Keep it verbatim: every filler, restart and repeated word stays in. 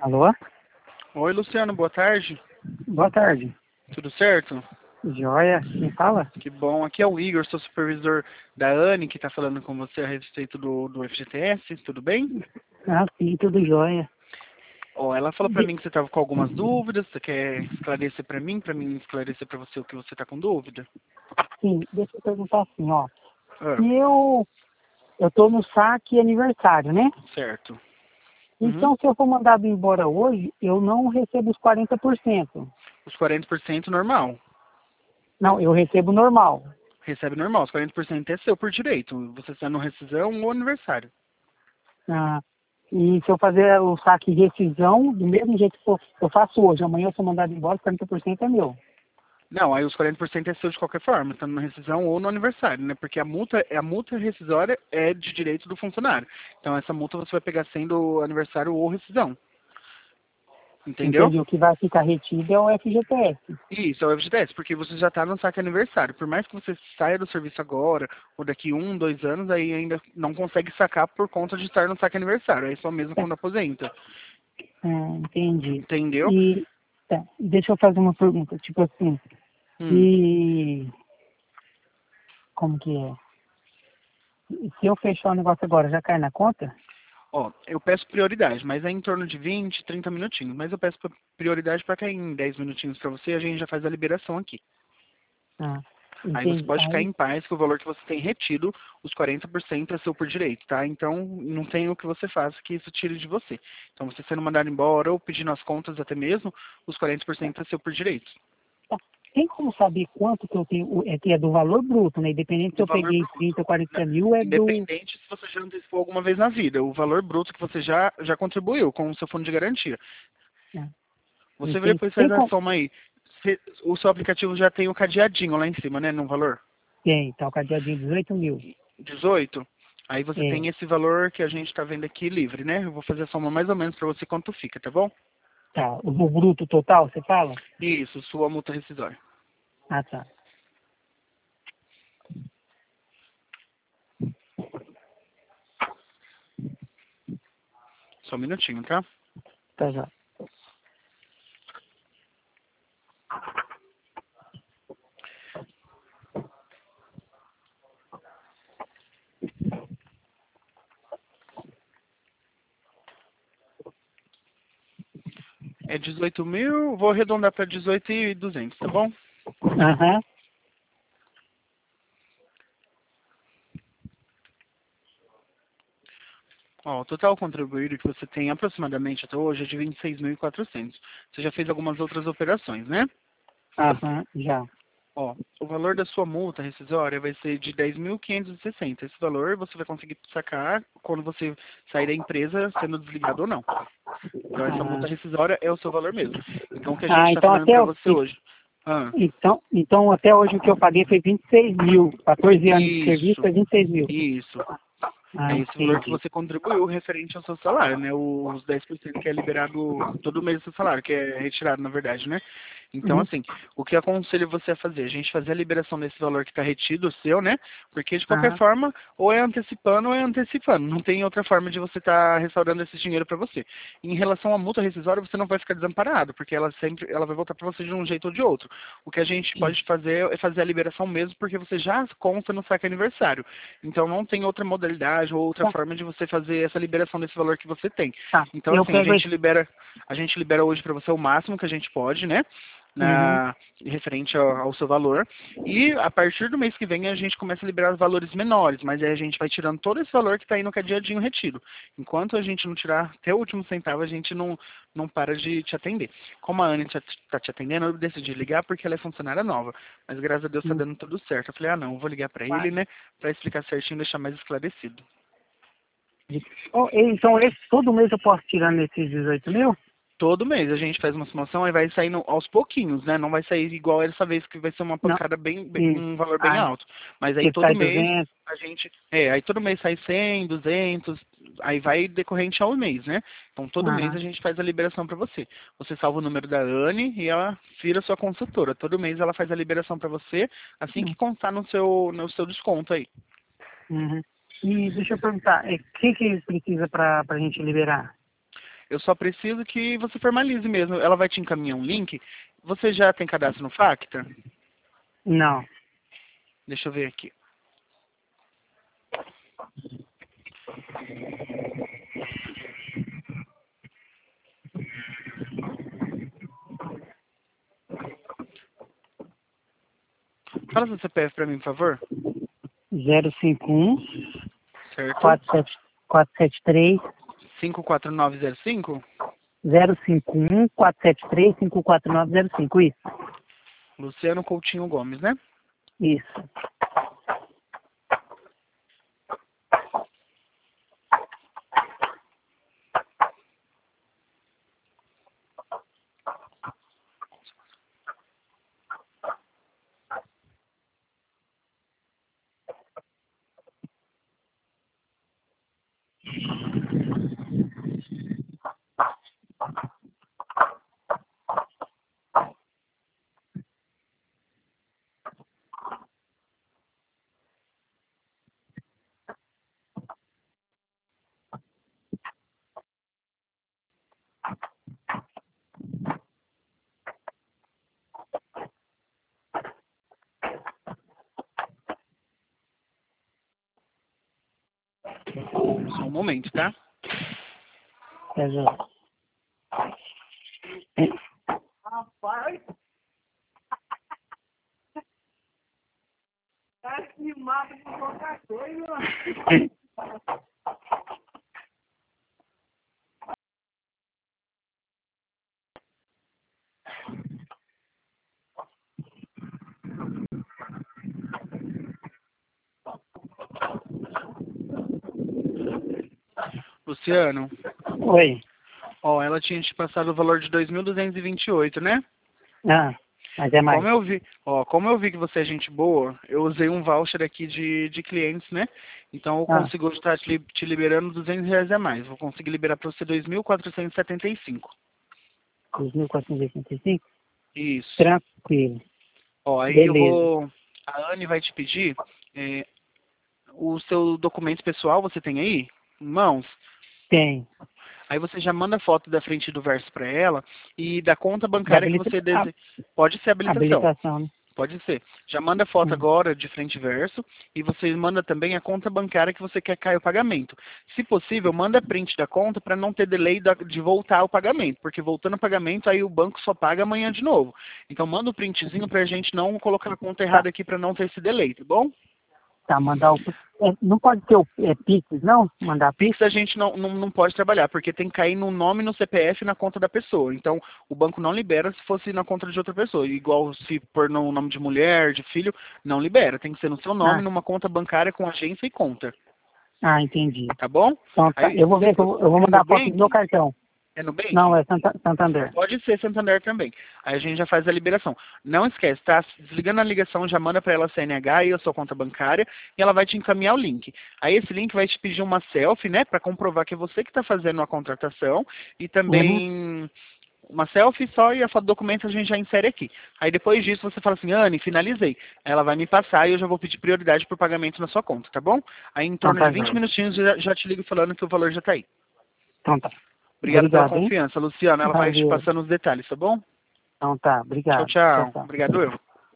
Alô? Oi, Luciano, boa tarde. Boa tarde. Tudo certo? Joia, quem fala? Que bom. Aqui é o Igor, sou supervisor da Anne, que está falando com você a respeito do, do F G T S. Tudo bem? Ah, sim, tudo jóia. Ó, ela falou para De- mim que você estava com algumas dúvidas. Você quer esclarecer para mim, para mim esclarecer para você o que você está com dúvida? Sim, deixa eu perguntar assim, ó. Ah, Se eu, eu tô no saque aniversário, né? certo. Uhum. Então, se eu for mandado embora hoje, eu não recebo os quarenta por cento. Os quarenta por cento normal. Não, eu recebo normal. Recebe normal. Os quarenta por cento é seu por direito. Você está no rescisão ou aniversário. Ah, e se eu fazer o saque rescisão, do mesmo jeito que eu, eu faço hoje, amanhã eu sou mandado embora, os quarenta por cento é meu. Não, aí os quarenta por cento é seu de qualquer forma, tanto na rescisão ou no aniversário, né? Porque a multa, a multa rescisória é de direito do funcionário. Então essa multa você vai pegar sendo aniversário ou rescisão. Entendeu? Entendi. O que vai ficar retido é o F G T S. Isso, é o F G T S, porque você já está no saque aniversário. Por mais que você saia do serviço agora, ou daqui um, dois anos, aí ainda não consegue sacar por conta de estar no saque aniversário. Aí só mesmo Tá. quando aposenta. Ah, entendi. Entendeu? E tá, deixa eu fazer uma pergunta, tipo assim, Hum. se como que é? Se eu fechar o negócio agora, já cai na conta? Ó, eu peço prioridade, mas é em torno de vinte, trinta minutinhos. Mas eu peço prioridade para cair em dez minutinhos para você e a gente já faz a liberação aqui. Ah, Aí você entendi. pode ficar Aí, em paz que o valor que você tem retido, os quarenta por cento é seu por direito, tá? Então não tem o que você faça que isso tire de você. Então você sendo mandado embora ou pedindo as contas até mesmo, os quarenta por cento é seu por direito. tá. Tem como saber quanto que eu tenho, o- é que é do valor bruto, né? Independente se Do eu valor peguei bruto. trinta ou Né? quarenta mil, é do... Independente se você já antecipou alguma vez na vida. O valor bruto que você já, já contribuiu com o seu fundo de garantia. Ah, Você entendi. depois Tem faz a como... soma aí. Se- o seu aplicativo já tem o cadeadinho lá em cima, né? No valor. Tem, tá, o cadeadinho dezoito mil. dezoito. Aí você É, tem esse valor que a gente está vendo aqui livre, né? Eu vou fazer a soma mais ou menos para você quanto fica, tá bom? tá. O, o bruto total, você fala? Isso, sua multa rescisória. Ah, tá. Só um minutinho, tá? Tá já. É dezoito mil, vou arredondar para dezoito mil e duzentos, tá bom? Aham. Ó, o total contribuído que você tem aproximadamente até hoje é de vinte e seis mil e quatrocentos. Você já fez algumas outras operações, né? Aham, já. Ó, o valor da sua multa rescisória vai ser de dez mil quinhentos e sessenta. Esse valor você vai conseguir sacar quando você sair da empresa, sendo desligado ou não. Então essa Ah, multa rescisória é o seu valor mesmo. Então o que a gente ah está então fazendo até, para o- você hoje? Ah, então, então até hoje o que eu paguei foi vinte e seis mil. quatorze anos de serviço isso, foi vinte e seis mil. isso. Ah, É esse valor que entendi. você contribuiu referente ao seu salário, né? Os dez por cento que é liberado todo mês do seu salário, que é retirado, na verdade, né? Então, Uhum. assim, o que eu aconselho você a fazer? A gente fazer a liberação desse valor que está retido, o seu, né? Porque, de qualquer Aham. forma, ou é antecipando ou é antecipando. Não tem outra forma de você estar restaurando esse dinheiro para você. Em relação à multa rescisória, você não vai ficar desamparado, porque ela sempre ela vai voltar para você de um jeito ou de outro. O que a gente Sim. pode fazer é fazer a liberação mesmo, porque você já conta no saque aniversário. Então, não tem outra modalidade ou outra Tá, forma de você fazer essa liberação desse valor que você tem. tá. Então, Eu assim, a pego gente esse. libera, a gente libera hoje para você o máximo que a gente pode, né? Uhum. Na, referente ao, ao seu valor. E a partir do mês que vem a gente começa a liberar os valores menores, mas aí a gente vai tirando todo esse valor que está aí no cadeadinho retido. Enquanto a gente não tirar até o último centavo, a gente não, não para de te atender. Como a Anne está te atendendo, eu decidi ligar porque ela é funcionária nova. Mas graças a Deus está Uhum. dando tudo certo. Eu falei, ah não, eu vou ligar para ele, né? Para explicar certinho e deixar mais esclarecido. Oh, então, esse, todo mês eu posso tirar nesses dezoito mil? Todo mês a gente faz uma simulação e vai saindo aos pouquinhos, né? Não vai sair igual essa vez que vai ser uma Não. pancada bem, bem- Isso. um valor bem Ai, alto. Mas aí que todo sai mês duzentos. a gente, é, aí todo mês sai cem, duzentos, aí vai decorrente ao mês, né? Então todo mês Aham. a gente faz a liberação para você. Você salva o número da Anne e ela vira sua consultora. Todo mês ela faz a liberação para você, assim que constar no seu no seu desconto aí. Uhum. E deixa eu perguntar, o que que precisa para a gente liberar? Eu só preciso que você formalize mesmo. Ela vai te encaminhar um link. Você já tem cadastro no Facta? Não. Deixa eu ver aqui. Fala seu C P F para mim, por favor. zero cinco um, Certo? quatro sete três, cinco quatro nove zero cinco? zero cinco um, quatro sete três, cinco quatro nove zero cinco, isso. Luciano Coutinho Gomes, né? Isso. Só um momento, tá? É, já. Rapaz! Tá que mata com qualquer coisa, mano. Luciano, Oi. ó, ela tinha te passado o valor de dois mil duzentos e vinte e oito, né? Ah, mas é mais. Como eu vi, ó, como eu vi que você é gente boa, eu usei um voucher aqui de, de clientes, né? Então eu Ah. consigo estar te, li- te liberando duzentos reais a mais. Vou conseguir liberar para você dois mil quatrocentos e setenta e cinco. dois mil quatrocentos e oitenta e cinco? Isso. Tranquilo. Ó, aí eu Beleza. vou... A Anne vai te pedir é, o seu documento pessoal, você tem aí? Em mãos? Tem. Aí você já manda foto da frente do verso para ela e da conta bancária que Habilita... você deseja. Pode ser habilitação. Habilitação, né? Pode ser. Já manda foto Hum. agora de frente e verso e você manda também a conta bancária que você quer cair o pagamento. Se possível, manda print da conta para não ter delay da- de voltar o pagamento, porque voltando o pagamento aí o banco só paga amanhã de novo. Então manda o printzinho para a gente não colocar a conta errada aqui para não ter esse delay, tá bom? Tá, mandar o... É, não pode ter o é, Pix, não? Mandar Pix? Pix a gente não, não, não pode trabalhar, porque tem que cair no nome, no C P F e na conta da pessoa. Então, o banco não libera se fosse na conta de outra pessoa. Igual se pôr no nome de mulher, de filho, não libera. Tem que ser no seu nome, Ah, numa conta bancária com agência e conta. ah, entendi. Tá bom? Então, tá. Aí, Eu vou se ver, que eu, vou- eu vou é mandar a foto do meu Nubank, cartão. é Nubank? Não, é Santa, Santander. Pode ser Santander também. Aí a gente já faz a liberação. Não esquece, tá? Desligando a ligação, já manda para ela a C N H e a sua conta bancária e ela vai te encaminhar o link. Aí esse link vai te pedir uma selfie, né? Para comprovar que é você que está fazendo a contratação e também Uhum. uma selfie só e a foto do documento a gente já insere aqui. Aí depois disso você fala assim, Anne, finalizei. Aí ela vai me passar e eu já vou pedir prioridade por pagamento na sua conta, tá bom? Aí em Então torno tá, de vinte joia. minutinhos eu já, já te ligo falando que o valor já está aí. Então tá. Obrigado pela Obrigado, hein? confiança, Luciana. Ela vai te Valeu. passando os detalhes, tá bom? Então tá, Tchau, obrigado. Tchau, tchau. tchau. Obrigado eu.